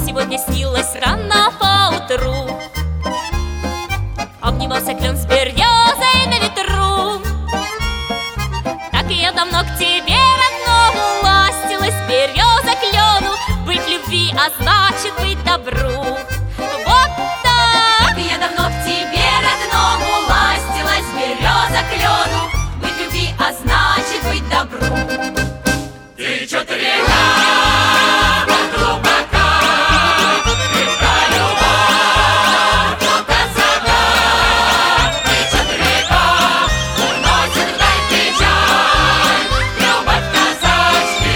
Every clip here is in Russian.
сегодня снилось рано поутру. Обнимался клен с березой на ветру. Так я давно к тебе, родному, ластилась, береза клену. Быть любви, а значит быть добру. Вот так! Я давно к тебе, родному, ластилась, береза клену. Быть любви, а значит быть добру. Течет река глубока, река любовь, красота. Течет река, уносит вдаль печаль, любовь казачки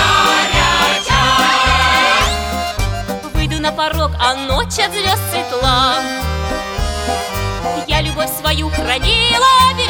горяча. Выйду на порог, а ночь от звезд светла. Я любовь свою хранила